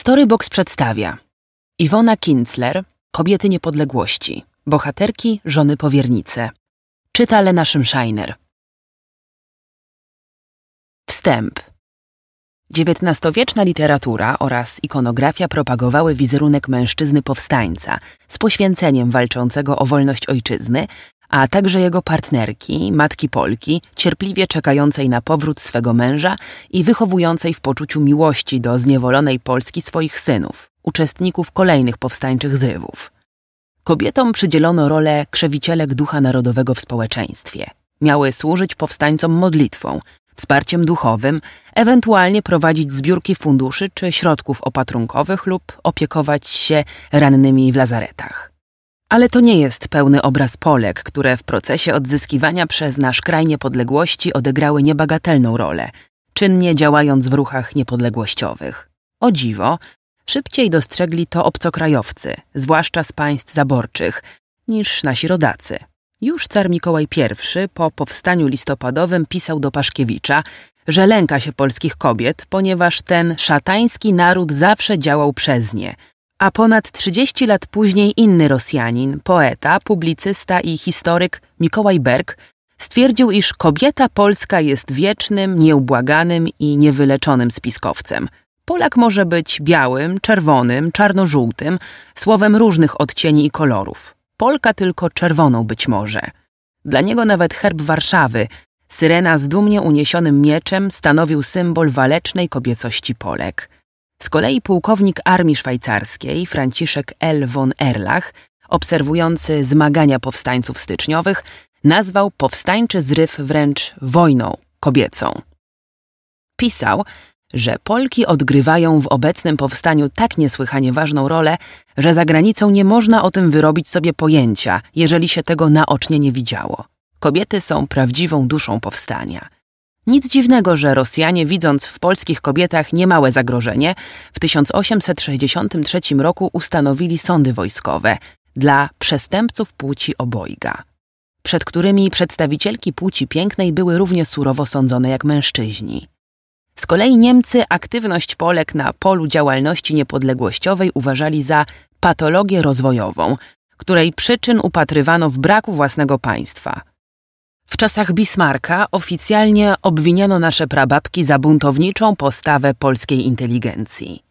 Storybox przedstawia Iwona Kinzler, Kobiety niepodległości, bohaterki, żony powiernice. Czyta Lena Szymszajner. Wstęp. XIX-wieczna literatura oraz ikonografia propagowały wizerunek mężczyzny powstańca z poświęceniem walczącego o wolność ojczyzny, a także jego partnerki, matki Polki, cierpliwie czekającej na powrót swego męża i wychowującej w poczuciu miłości do zniewolonej Polski swoich synów, uczestników kolejnych powstańczych zrywów. Kobietom przydzielono rolę krzewicielek ducha narodowego w społeczeństwie. Miały służyć powstańcom modlitwą, wsparciem duchowym, ewentualnie prowadzić zbiórki funduszy czy środków opatrunkowych lub opiekować się rannymi w lazaretach. Ale to nie jest pełny obraz Polek, które w procesie odzyskiwania przez nasz kraj niepodległości odegrały niebagatelną rolę, czynnie działając w ruchach niepodległościowych. O dziwo, szybciej dostrzegli to obcokrajowcy, zwłaszcza z państw zaborczych, niż nasi rodacy. Już car Mikołaj I po powstaniu listopadowym pisał do Paszkiewicza, że lęka się polskich kobiet, ponieważ ten szatański naród zawsze działał przez nie. A ponad 30 lat później inny Rosjanin, poeta, publicysta i historyk Mikołaj Berg stwierdził, iż kobieta polska jest wiecznym, nieubłaganym i niewyleczonym spiskowcem. Polak może być białym, czerwonym, czarno-żółtym, słowem różnych odcieni i kolorów. Polka tylko czerwoną być może. Dla niego nawet herb Warszawy, syrena z dumnie uniesionym mieczem, stanowił symbol walecznej kobiecości Polek. Z kolei pułkownik armii szwajcarskiej, Franciszek L. von Erlach, obserwujący zmagania powstańców styczniowych, nazwał powstańczy zryw wręcz wojną kobiecą. Pisał, że Polki odgrywają w obecnym powstaniu tak niesłychanie ważną rolę, że za granicą nie można o tym wyrobić sobie pojęcia, jeżeli się tego naocznie nie widziało. Kobiety są prawdziwą duszą powstania. Nic dziwnego, że Rosjanie, widząc w polskich kobietach niemałe zagrożenie, w 1863 roku ustanowili sądy wojskowe dla przestępców płci obojga, przed którymi przedstawicielki płci pięknej były równie surowo sądzone jak mężczyźni. Z kolei Niemcy aktywność Polek na polu działalności niepodległościowej uważali za patologię rozwojową, której przyczyn upatrywano w braku własnego państwa. W czasach Bismarcka oficjalnie obwiniano nasze prababki za buntowniczą postawę polskiej inteligencji.